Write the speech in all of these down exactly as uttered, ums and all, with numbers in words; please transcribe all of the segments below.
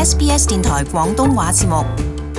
S B S 電台廣東話節目。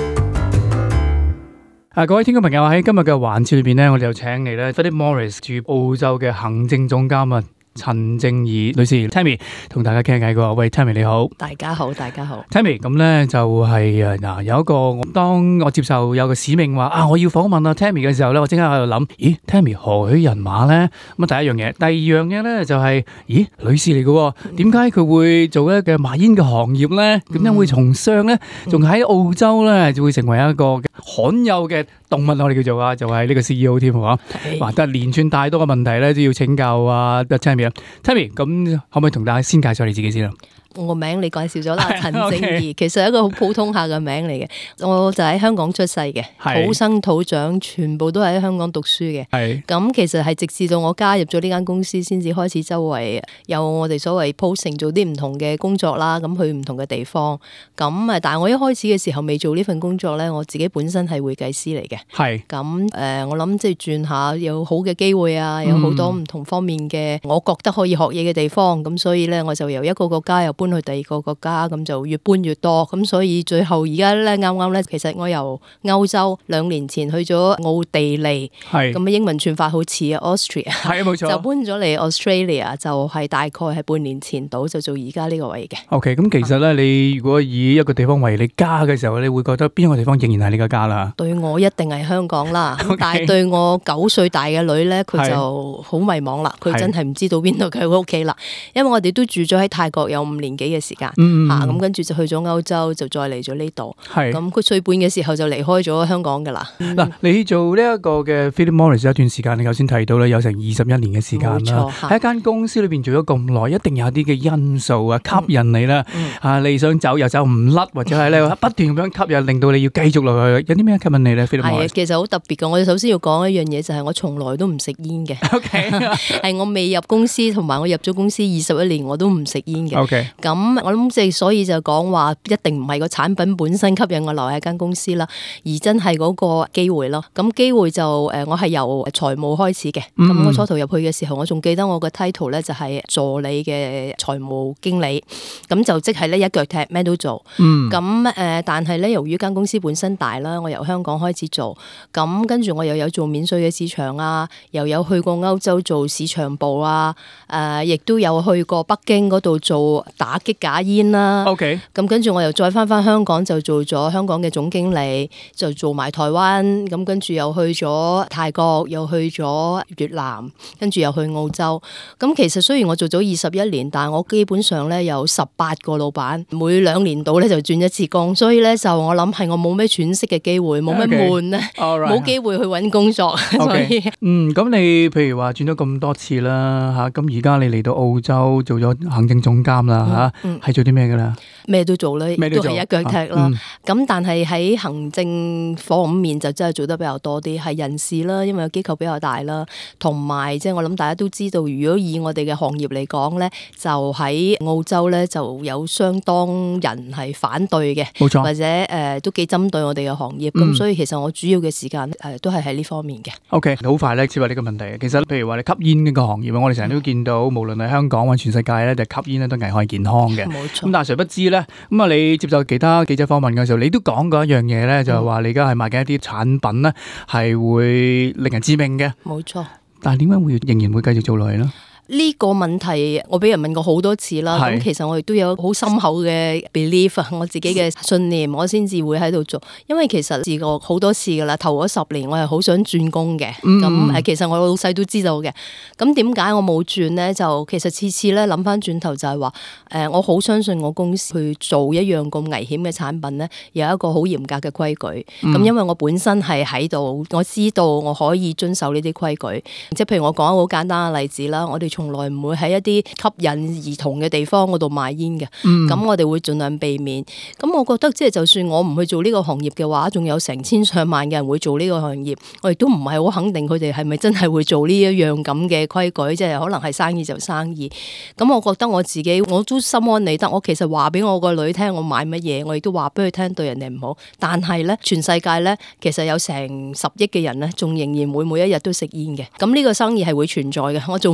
啊，各位聽眾朋友，喺今日嘅環節裏邊咧，我哋就請嚟咧 Philip Morris 駐澳洲嘅行政總監啊，陳正義女士 Tammy 同大家傾偈嘅。喂 Tammy 你好。 大家好，大家好。 Tammy 咁咧就係誒嗱，有一個當我接受有個使命話啊，我要訪問啊 Tammy 嘅時候咧，我即刻喺度諗，咦 Tammy 何許人馬咧？咁啊第一樣嘢，第二樣嘢咧就係、是，咦女士嚟嘅，點解佢會做一個賣煙嘅行業咧？點解會從商咧？仲喺澳洲咧就會成為一個罕有嘅動物，我哋叫做啊，就係、是、呢個 C E O 添，係嘛？哇！但係連串太多嘅問題咧，都要請教啊 Tammy。Tammy， 咁可唔可以同大家先介紹你自己先啊？ 我個名你介紹咗啦，陳正義， okay. 其實係一個好普通下嘅名嚟嘅。我就喺香港出世嘅，土生土長，全部都係喺香港讀書嘅。咁其實係直至到我加入咗呢間公司，先至開始周圍有我哋所謂 posting 做啲唔同嘅工作啦。咁去唔同嘅地方。咁啊，但係我一開始嘅時候未做呢份工作咧，我自己本身係會計師嚟嘅。係。咁誒，我諗即係轉下有好嘅機會啊，有好多唔同方面嘅，我覺得可以學嘢嘅地方。咁所以咧，我就由一個國家又搬去第二個國家，咁就越搬越多，咁所以最後而家咧啱啱咧，其實我由歐洲兩年前去咗奧地利，咁嘅英文串法好似啊 Austria， 係冇錯，就搬咗嚟 Australia， 就係大概係半年前到就做而家呢個位嘅。OK， 咁其實咧，你如果以一個地方為你家嘅時候，你會覺得邊個地方仍然係你個家啦？對我一定係香港啦， okay. 但係對我九歲大嘅女咧，佢就好迷茫啦，佢真係唔知道邊度佢屋企啦，因為我哋都住咗喺泰國有五年幾嘅時間， 嗯嚇咁跟住就去咗歐洲，就再嚟咗呢度。係咁，佢歲半嘅時候就離開咗香港㗎啦。嗱、嗯， 你做呢一個嘅 Philip Morris 一段時間，你頭先提到咧，有成二十一年嘅時間啦。喺一間公司裏邊做咗咁耐，一定有啲嘅因素啊吸引你啦。嗯嗯、啊，你想走又走唔甩，或者係咧不斷咁樣吸引，令到你要繼續落去。有啲咩吸引你咧 ？Philip Morris 其實好特別嘅。我哋首先要講一樣嘢，就係、是、我從來都唔食煙嘅。OK， 係我未入公司，同埋我入咗公司二十一年，我都唔食煙嘅。OK， 咁我諗即係所以就講話一定唔係個產品本身吸引我留喺間公司啦，而真係嗰個機會咯。咁機會就誒，我係由財務開始嘅。咁、嗯、我初頭入去嘅時候，我仲記得我個 title 咧就係助理嘅財務經理。咁就即係咧一腳踢咩都做。咁、嗯、誒，但係咧由於間公司本身大啦，我由香港開始做，咁跟住我又有做免稅嘅市場啊，又有去過歐洲做市場部啊，誒、呃，亦都有去過北京嗰度做打擊假煙啦。OK，咁跟住我又再翻翻香港，就做咗香港嘅總經理，就做埋台灣，咁跟住又去咗泰國，又去咗越南，跟住又去澳洲。咁其實雖然我做咗二十一年，但係我基本上咧有十八個老闆，每兩年度咧就轉一次工，所以咧就我諗係我冇咩喘息嘅機會，冇咩悶咧，冇機會去揾工作。Okay. 所以嗯，咁你譬如話轉咗咁多次啦嚇，咁而家你嚟到澳洲做咗行政總監啦嚇，係、嗯、做啲咩㗎啦？ 咩都做啦，都係一腳踢啦。咁、嗯、但係喺行政方面就真係做得比較多啲，係人事啦，因為個機構比較大啦，同埋即係我諗大家都知道，如果以我哋嘅行業嚟講咧，就喺澳洲咧就有相當人係反對嘅，冇錯，或者誒、呃、都幾針對我哋嘅行業。咁、嗯、所以其實我主要嘅時間誒、呃、都係喺呢方面嘅。OK， 好快咧，接話呢個問題。其實譬如話你吸煙呢個行業，我哋成日都見到，無論係香港或者全世界咧，就吸煙咧都危害健康嘅。冇錯。咁但係誰不知咧，咁啊你接受其他記者訪問嘅時候，你都講過一樣嘢咧，就係話你而家係賣緊一啲產品咧，係會令人致命嘅。冇錯。但係點解會仍然會繼續做落去咧？呢、這個問題我俾人問過好多次啦，咁其實我亦都有好深厚嘅 belief 啊，我自己嘅信念，我先至會喺度做。因為其實試過好多次噶啦，頭嗰十年我係好想轉工嘅，咁、嗯、誒其實我老細都知道嘅。咁點解我冇轉呢？就其實次次咧諗翻轉頭就係話，誒我好相信我公司去做一樣咁危險嘅產品咧，有一個好嚴格嘅規矩。咁、嗯、因為我本身係喺度，我知道我可以遵守呢啲規矩。即係譬如我講一個好簡單嘅例子啦，我哋從來唔會喺一啲吸引兒童嘅地方嗰度賣煙嘅，咁、嗯、我哋會盡量避免。咁我覺得即係就算我唔去做呢個行業嘅話，仲有成千上萬嘅人會做呢個行業，我亦都唔係好肯定佢哋係咪真係會做呢一樣咁嘅規矩，即係可能係生意就生意。咁我覺得我自己我都心安理得。我其實話俾我個女聽，我買乜嘢，我亦都話俾佢聽對人哋唔好。但係咧，全世界咧其實有成十億嘅人咧，仲仍然會每一日都食煙嘅。咁呢個生意係會存在嘅，我做唔做都會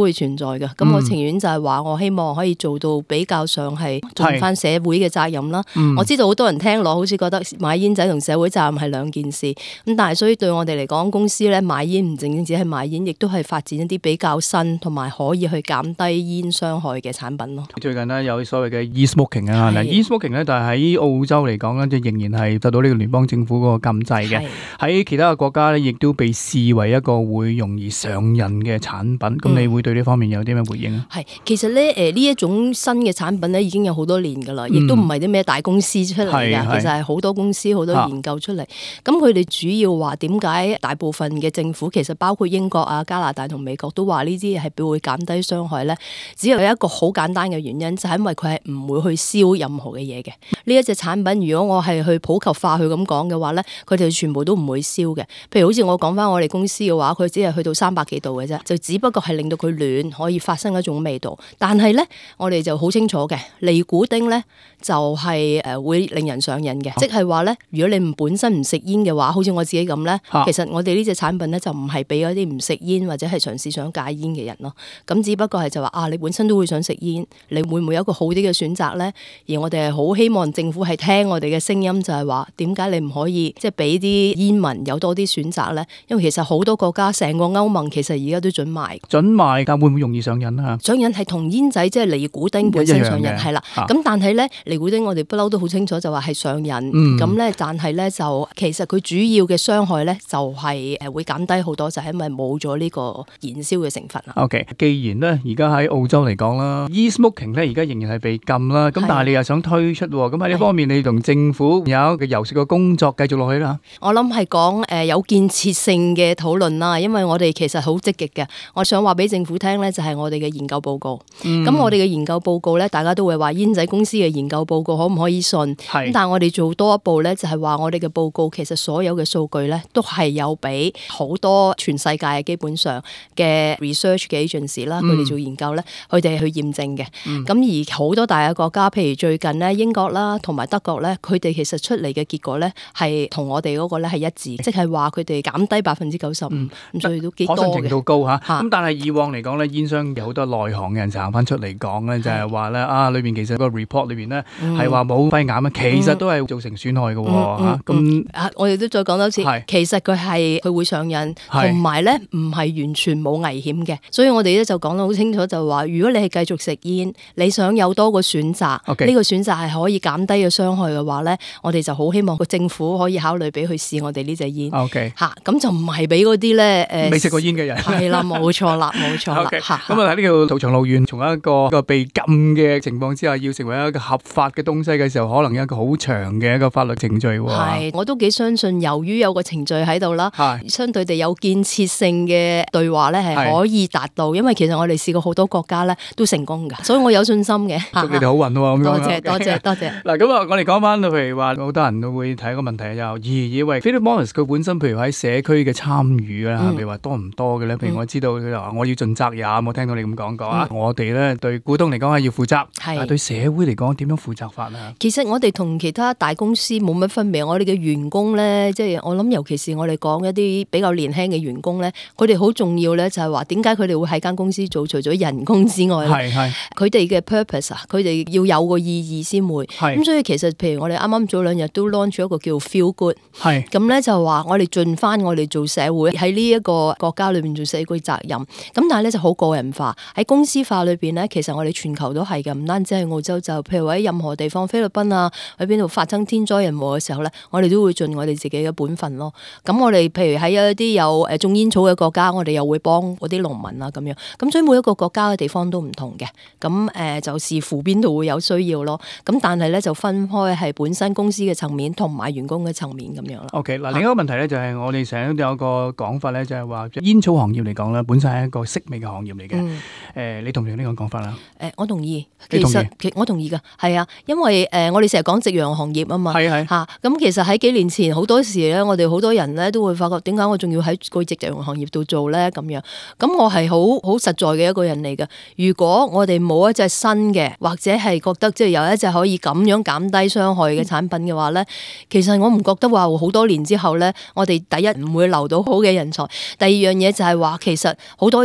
會存在嘅。咁、嗯、我情願就係話，我希望可以做到比較上係盡翻社會嘅責任啦。我知道好多人聽落好似覺得買煙仔同社會責任係兩件事，咁但係所以對我哋嚟講，公司咧買煙唔淨止係買煙，亦都係發展一啲比較新同埋可以去減低煙傷害嘅產品咯。 最近呢，有所謂嘅 e-smoking 啊，嗱 e-smoking 咧，但係喺澳洲嚟講咧，就仍然係受到呢個聯邦政府嗰個禁制嘅。喺其他嘅國家咧，亦都被視為一個會容易上癮嘅產品。咁、嗯、你會對呢方面有啲咩回應啊？係， 其實咧誒呢一種新嘅產品咧已經有好多年㗎啦，亦、嗯、都唔係啲咩大公司出嚟㗎，其實係好多公司好多研究出嚟。咁佢哋主要話點解大部分嘅政府其實包括英國啊、加拿大同美國都話呢啲係會減低傷害咧？只有一個好簡單嘅原因，就係、是、因為佢係唔會去燒任何嘅嘢嘅。呢一隻產品，如果我係去普及化去咁講嘅話咧，佢哋全部都唔會燒嘅。譬如好似我講翻我哋公司嘅話，佢只係去到三百幾度嘅啫，就只不過係令到佢暖，可以發生一種味道。但係咧，我哋就好清楚嘅，尼古丁咧就係誒會令人上癮嘅，即係話咧，如果你唔本身唔食煙嘅話，好似我自己咁咧，其實我哋呢隻產品咧就唔係俾嗰啲唔食煙或者係嘗試想戒煙嘅人咯。咁只不過係就話啊，你本身都會想食煙，你會唔會有一個好啲嘅選擇咧？而我哋係好希望政府係聽我哋嘅聲音，就係話點解你唔可以即係俾啲煙民有多啲選擇咧？因為其實好多國家成個歐盟其實而家都準賣， 準賣，但會唔會容易上癮啊？ 上癮係同煙仔即係尼古丁本身上癮係啦。咁但係咧尼古丁我哋不嬲都好清楚就話係上癮，咁、嗯、咧但係咧就其實佢主要嘅傷害咧就係誒會減低好多，就係、是、因為冇咗呢個燃燒嘅成分啦。OK， 既然咧而家喺澳洲嚟講啦 ，e-smoking 咧而家仍然係被禁啦，咁但係你又想推出，咁喺呢方面你同政府有一個遊說嘅工作繼續落去啦。 我諗係講誒有建設性嘅討論啦，因為我哋其實好積極嘅。我想話俾政府聽咧，就係我哋嘅研究報告。咁、嗯、我哋嘅研究報告咧，大家都會話煙仔公司嘅研究報告可唔可以信？咁但係我哋做多一步咧，就係話我哋嘅報告其實所有嘅數據咧，都係有俾好多全世界基本上嘅 research 嘅 agency 啦，佢哋做研究咧，佢哋去驗證嘅。咁、嗯、而好多大嘅國家，譬如最近咧英國啦，同埋德國咧，佢哋其實出嚟嘅結果咧，係同我哋嗰個咧係一致，即係話佢哋減低百分之九十五，咁所以都幾多嘅。可信程度高嚇。咁但係以往嚟講咧，煙商有好多內行嘅人行翻出嚟講咧，就係話咧啊，裏邊其實個 report 裏邊咧係話冇肺癌啊，其實都係造成損害嘅喎嚇。咁啊， 我哋都再講多次，其實佢係佢會上癮，同埋咧唔係完全冇危險嘅。所以我哋咧就講得好清楚，就話如果你係繼續食煙，你想有多個選擇，呢、okay. 個選擇係可以減低嘅傷害嘅話咧，我哋就好希望個政府可以考慮俾佢試我哋呢隻煙。 OK 嚇，咁就唔係俾嗰啲咧誒未食過煙嘅人。 係啦，冇錯啦，冇錯啦。 咁啊喺呢個屠場路遠，從一個一個被禁嘅情況之下，要成為一個合法嘅東西嘅時候，可能有一個好長嘅一個法律程序喎。係，我都幾相信，由於有個程序喺度啦，相對地有建設性嘅對話咧，係可以達到。因為其實我哋試過好多國家咧都成功㗎，所以我有信心嘅。祝你哋好運喎！咁樣多謝多謝多謝。嗱咁啊，我哋講翻到譬如話，好多人都會睇一個問題就係，咦以為 Philip Morris 佢本身譬如喺社區嘅參與啦，譬如話多唔多嘅咧？譬如我知道佢話我要盡責任，我聽到你咁講過啊。我哋咧對股東嚟講係要負責，但係對社會嚟講點樣負責法啊？其實我哋同其他大公司冇乜分別。我哋嘅員工咧，即係我諗，尤其是我哋講一啲比較年輕嘅員工咧，佢哋好重要咧，就係話點解佢哋會喺間公司做？除咗人工之外，係係佢哋嘅 purpose 啊，佢哋要有個意義先會。咁所以其實譬如我哋啱啱早兩日都 launch 咗一個叫 Feel Good，係咁咧就話我哋盡翻我哋做社會喺呢一個國家裏邊做社會責任。咁但係咧就好個人化喺公司化裏邊咧，其實我哋全球都係嘅，唔單止係澳洲，就譬如喺任何地方，菲律賓啊，喺邊度發生天災人禍嘅時候咧，我哋都會盡我哋自己嘅本分咯。咁我哋譬如喺一啲有誒種煙草嘅國家，我哋又會幫嗰啲農民啊咁樣。咁所以每一個國家嘅地方都唔同嘅，咁誒就視乎邊度會有需要咯。咁但係咧就分開係本身公司嘅層面同埋員工嘅層面咁樣啦。OK，嗱另一個問題咧就係我哋成日都有個講法咧，就係話煙草行業嚟講咧，本身係一個式微嘅行業嚟嘅。誒、嗯呃，你同唔同意呢個講法啦？誒，我同意。其實其我同意㗎，係啊，因為誒、呃、我哋成日講夕陽行業啊嘛，係係嚇。咁、啊、其實喺幾年前好多時咧，我哋好多人咧都會發覺點解我仲要喺個夕陽行業度做咧咁樣。咁我係好好實在嘅一個人嚟㗎。如果我哋冇一隻新嘅，或者係覺得即係有一隻可以咁樣減低傷害嘅產品嘅話咧，其實我唔覺得話好多年之後咧，我哋第一唔會留到好嘅人才。第二樣嘢就係話，其實好多人佢哋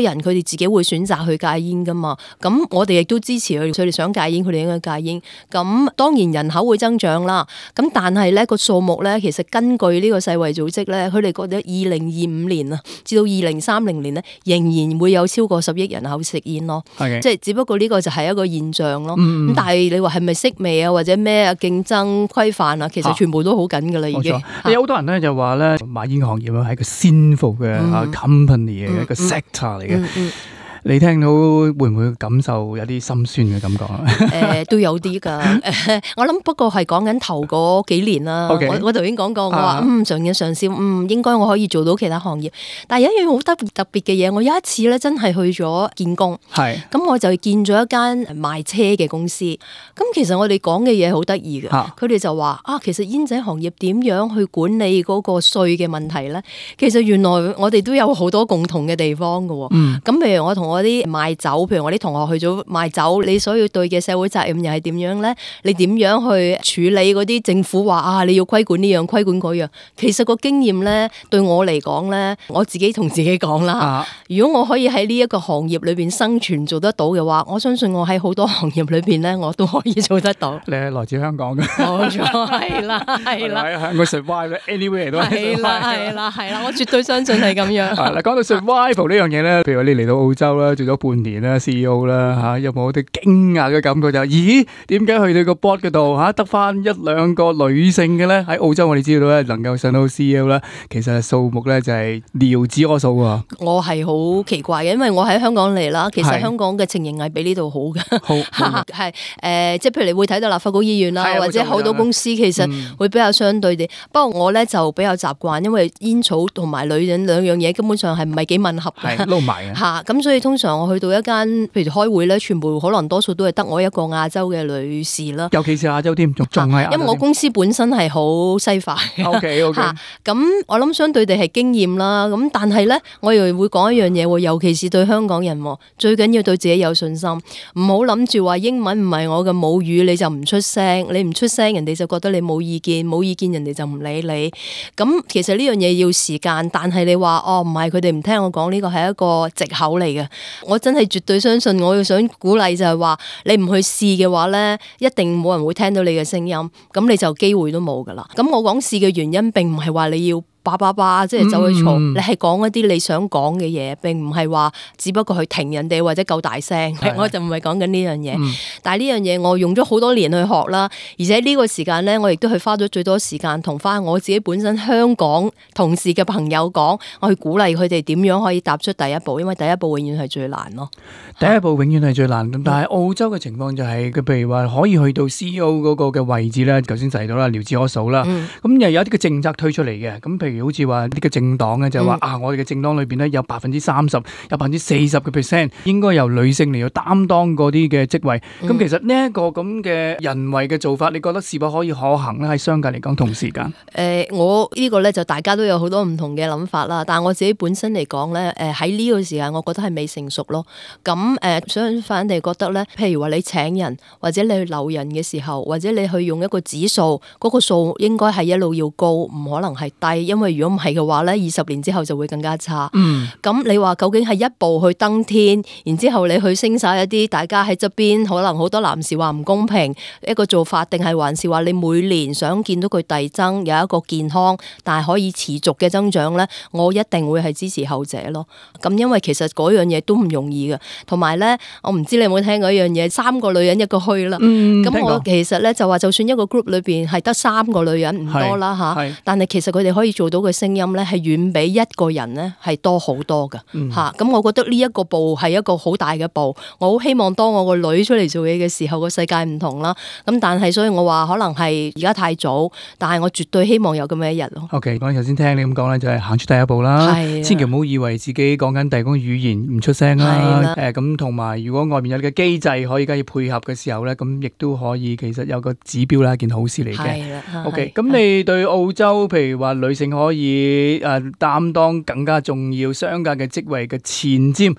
自己會選擇去戒煙噶嘛。咁我哋亦都支持佢，佢哋想戒煙，佢哋應該戒煙。咁當然人口會增長啦。咁但係咧個數目咧，其實根據呢個世衛組織咧，佢哋覺得二零二五年啊，至到二零三零年咧，仍然會有超過十億人口食煙咯。 Okay. 即係只不過呢個就係一個現象咯。咁、 嗯、 但係你話係咪式微啊，或者咩啊競爭規範啊，其實全部都好緊噶啦，已經。 有好多人咧就話咧，賣煙行業係一個先鋒嘅 company 嘅、嗯、一個 sector 嚟嘅。嗯嗯嗯你聽到會唔會感受有啲心酸嘅感覺啊？誒、 呃，都有啲噶。我諗不過係講緊頭嗰幾年啦。Okay. 我我頭先講過，我話嗯上嘅上司，嗯應該我可以做到其他行業。但係有一樣好特特別嘅嘢，我有一次咧真係去咗見工。係。咁我就見咗一間賣車嘅公司。咁其實我哋講嘅嘢好得意嘅。佢哋就話啊，其實煙仔行業點樣去管理嗰個稅嘅問題咧？其實原來我哋都有好多共同嘅地方㗎。嗯。咁譬如我同我啲賣酒，譬如我啲同學去咗賣酒，你所要對嘅社會責任又係點樣咧？你點樣去處理嗰啲政府話啊？你要規管呢樣規管嗰樣？其實個經驗咧，對我嚟講咧，我自己同自己講啦。啊、如果我可以喺呢一個行業裏邊生存做得到嘅話，我相信我喺好多行業裏邊咧，我都可以做得到。你係來自香港嘅，冇錯，係啦，係啦。喺香港 survive，anywhere 都係啦，係啦，係啦，我絕對相信係咁樣。嗱，講到 survival 呢樣嘢咧，譬如話你嚟到澳洲啦，做咗半年啦 C E O 啦嚇，有冇啲驚訝嘅感覺？就咦，點解去到個 board 嗰度嚇得翻一兩個女性嘅咧？喺澳洲我哋知道咧，能夠上到 C E O 啦，其實數目咧就係寥寥可數啊！我係好奇怪嘅，因為我喺香港嚟啦，其實香港嘅情形係比呢度好嘅。好係誒，即係譬如你會睇到立法局議員啦，或者好多公司其實會比較相對啲。不過我咧就比較習慣，因為煙草同埋女人兩樣嘢根本上係唔係幾吻合嘅，撈埋嘅嚇。咁所以通常我去到一間譬如開會咧，全部可能多數都係得我一個亞洲嘅女士啦。尤其是亞洲添，仲仲係亞洲。因為我公司本身係好西化。O K O K。咁我諗相對地係經驗啦。咁但係咧，我又會講一樣嘢喎，尤其是對香港人，最緊要對自己有信心，唔好諗住話英文唔係我嘅母語，你就唔出聲，你唔出聲，人哋就覺得你冇意見，冇意見人哋就唔理你。咁其實呢樣嘢要時間，但係你話哦唔係，佢哋唔聽我講，呢個係一個藉口嚟嘅。我真係絕對相信，我要想鼓勵就係話，你唔去試嘅話咧，一定冇人會聽到你嘅聲音，咁你就機會都冇噶啦。咁我講試嘅原因並唔係話你要叭叭叭，即係走去嘈，嗯、你係講一啲你想講嘅嘢，並唔係話只不過去停人哋或者夠大聲，的我就唔係講緊呢樣嘢。嗯、但係呢樣嘢我用咗好多年去學啦，而且呢個時間咧，我亦都係花咗最多時間同翻我自己本身香港同事嘅朋友講，我去鼓勵佢哋點樣可以踏出第一步，因為第一步永遠係最難咯。第一步永遠係最難，但係澳洲嘅情況就係、是，佢譬如話可以去到 C E O 嗰個嘅位置咧，頭先提到啦，寥寥可數啦。咁又、嗯、有啲嘅政策推出嚟嘅，咁譬如好似話呢個政黨咧，就話、嗯、啊，我哋嘅政黨裏邊咧有百分之三十，有百分之四十嘅 percent 應該由女性嚟到擔當嗰啲嘅職位。咁、嗯、其實呢一個咁嘅人為嘅做法，你覺得是否可以可行咧？喺商界嚟講，同時間，誒、呃，我呢個咧就大家都有好多唔同嘅諗法啦。但係我自己本身嚟講咧，誒喺呢個時間，我覺得係未成熟咯。咁誒、呃，相反地覺得咧，譬如話你請人或者你去留人嘅時候，或者你去用一個指數，嗰、那個數應該係一路要高，唔可能係低，因為如果唔係嘅話咧，二十年之後就會更加差。嗯，咁你話究竟係一步去登天，然之後你去升晒一啲大家喺側邊，可能好多男士話唔公平一個做法，定係還是話你每年想見到佢遞增有一個健康但係可以持續嘅增長咧？我一定會係支持後者咯。咁因為其實嗰樣嘢都唔容易嘅，同埋咧，我唔知你有冇聽過一樣嘢，三個女人一個墟啦。嗯，咁我其實咧就話，就算一個 group 裏邊係得三個女人唔多啦吓，但係其實佢哋可以做到嘅聲音咧係遠比一個人咧係多好多㗎吓。咁、嗯、我覺得呢一個步係一個好大嘅步。我好希望當我個女出嚟做嘢嘅時候，個世界唔同啦。咁但係所以我話可能係而家太早，但係我絕對希望有咁嘅一日咯。OK， 我頭先聽你咁講咧，就係行出第一步啦。的千祈唔好以為自己講緊第二種語言唔出聲啦。誒咁同埋，如果外面有嘅機制可以加以配合嘅時候咧，咁亦都可以其實有個指標啦，一件好事嚟嘅。OK，咁你對澳洲譬如話女性可以誒擔當更加重要商界嘅職位嘅前瞻，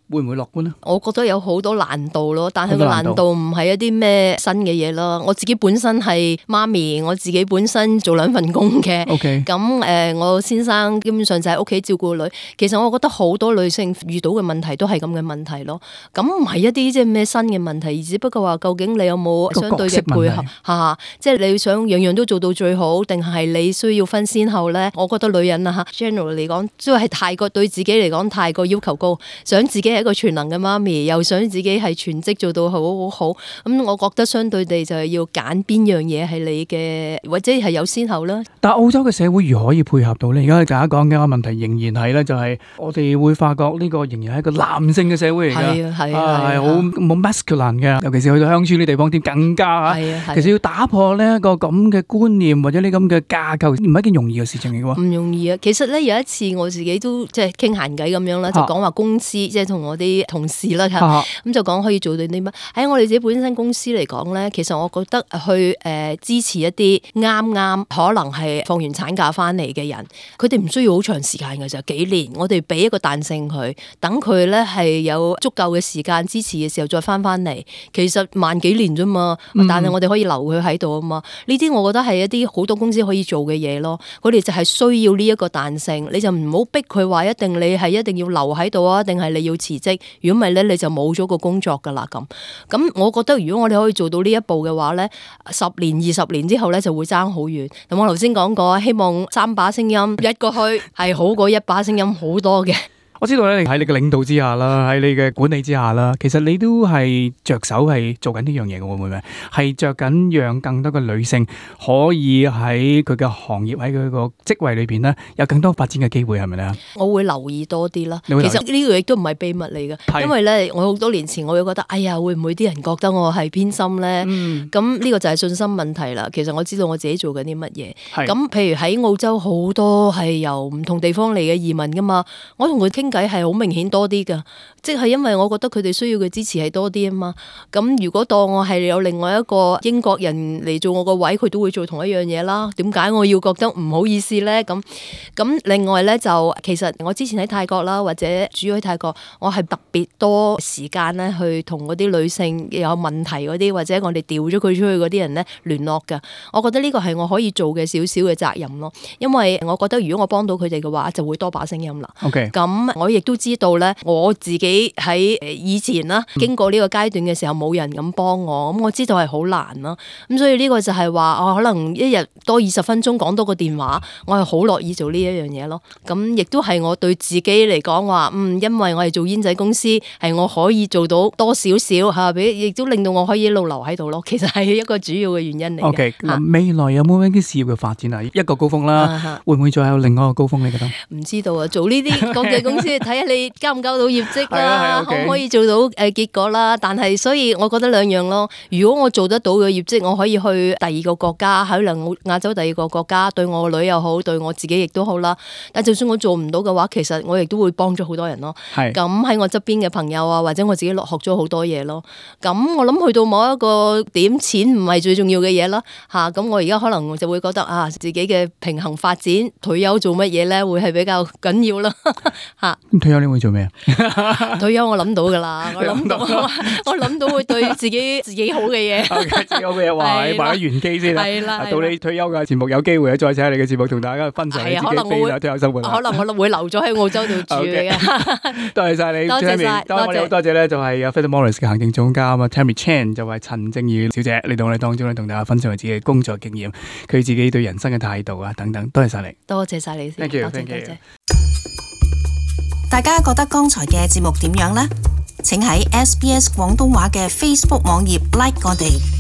會唔會樂觀咧？ 我覺得有好多難度咯，但係個難度唔係一啲咩新嘅嘢咯。我自己本身係媽咪，我自己本身做兩份工嘅。 OK。 咁誒，我先生基本上就喺屋企照顧女。其實我覺得好多女性遇到嘅問題都係咁嘅問題咯。咁唔係一啲即係咩新嘅問題，而只不過話究竟你有冇相對嘅配合嚇？即係你想樣樣都做到最好，定係你需要分先後咧？我覺得女人啊嚇 general 嚟講，都係太過對自己嚟講太過要求高，想自己係一個全能嘅媽咪，又想自己係全職做到好好好。咁我覺得相對地就係要揀邊樣嘢係你嘅，或者係有先後啦。 但係澳洲嘅社會如何可以配合到咧？而家大家講嘅個問題仍然係咧，就係我哋會發覺呢個仍然係一個男性嘅社會嚟㗎， 係啊係啊， 係好冇 masculine 嘅，尤其是去到鄉村啲地方，添更加嚇。其實要打破呢一個咁嘅觀念或者呢咁嘅架構，唔係一件容易嘅事情嚟嘅喎。 唔容易啊！其實咧有一次我自己都即係傾閒偈咁樣啦，就講話公司即係同我啲同事啦嚇，咁就講可以做到啲乜？喺我哋自己本身公司嚟講咧，其實我覺得去誒支持一啲啱啱可能係放完產假翻嚟嘅人，佢哋唔需要好長時間嘅，就幾年，我哋俾一個彈性佢，等佢咧係有足夠嘅時間支持嘅時候再翻翻嚟。其實萬幾年啫嘛，但係我哋可以留佢喺度啊嘛。呢啲我覺得係一啲好多公司可以做嘅嘢咯。佢哋就係需要呢一個彈性，你就唔好逼佢話一定你係一定要留喺度啊，定係你要辭職。如果唔係咧，你就冇咗個工作噶啦咁。咁我覺得如果我哋可以做到呢一步嘅話咧，十年二十年之後咧就會爭好遠。咁我頭先講過，希望三把聲音一個去係好過一把聲音好多嘅。 我知道咧，喺你嘅領導之下啦，喺你嘅管理之下啦，其實你都係着手係做緊呢樣嘢嘅，會唔會？係着緊讓更多嘅女性可以喺佢嘅行業喺佢個職位裏邊咧，有更多發展嘅機會，係咪咧？我會留意多啲啦。其實呢個亦都唔係秘密嚟嘅，因為咧，我好多年前我會覺得，哎呀，會唔會啲人覺得我係偏心咧？咁呢、嗯、個就係信心問題啦。其實我知道我自己做緊啲乜嘢。咁譬如喺澳洲好多係由唔同地方嚟嘅移民噶嘛，我同佢傾計係好明顯多啲噶，即係因為我覺得佢哋需要嘅支持係多啲啊嘛。咁如果當我係有另外一個英國人嚟做我個位，佢都會做同一樣嘢啦。點解我要覺得唔好意思咧？咁咁另外咧就其實我之前喺泰國啦，或者主要喺泰國，我係特別多時間咧去同嗰啲女性有問題嗰啲，或者我哋調咗佢出去嗰啲人咧聯絡噶。我覺得呢個係我可以做嘅少少嘅責任咯，因為我覺得如果我幫到佢哋嘅話，就會多把聲音啦。OK，咁我亦都知道咧，我自己喺誒以前啦，經過呢個階段嘅時候，冇人咁幫我，咁我知道係好難咯。咁所以呢個就係話，我可能一日多二十分鐘講多個電話，我係好樂意做呢一樣嘢咯。咁亦都係我對自己嚟講話，嗯，因為我係做煙仔公司，係我可以做到多少少嚇，俾亦都令到我可以一路留喺度咯。其實係一個主要嘅原因嚟嘅。OK，嗱， 未來有冇一啲事業嘅發展啊？一個高峰啦，啊、會唔會再有另外一個高峰你覺得？ 唔知道啊，做呢啲國際公司，睇下你交唔交到業績啦，可唔可以做到誒結果啦？但係所以我覺得兩樣咯。如果我做得到嘅業績，我可以去第二個國家，可能亞洲第二個國家，對我個女又好，對我自己亦都好啦。但就算我做唔到嘅話，其實我亦都會幫咗好多人咯。咁喺我側邊嘅朋友啊，或者我自己學咗好多嘢咯。咁我諗去到某一個點，錢唔係最重要嘅嘢啦。吓，咁我而家可能就會覺得啊，自己嘅平衡發展，退休做乜嘢咧，會係比較緊要啦。吓， 退休你會做咩啊？退休我諗到噶啦，我諗到，我諗到會對自己自己好嘅嘢。 自己好嘅嘢，話你買咗原機先啦。係啦，到你退休嘅節目有機會再請下你嘅節目，同大家分享你自己嘅退休生活。可能我會留咗喺澳洲度住嘅。多謝晒你，多謝晒，多謝多謝咧，就係 Philip Morris 嘅行政總監啊 Tammy Chan，就係陳正義小姐嚟到我哋當中咧，同大家分享佢自己嘅工作經驗，佢自己對人生嘅態度啊等等。多謝晒你， 多謝晒你先，多謝多謝。 大家覺得剛才嘅節目點樣呢？請喺 S B S 廣東話嘅 Facebook 網頁 like 我哋。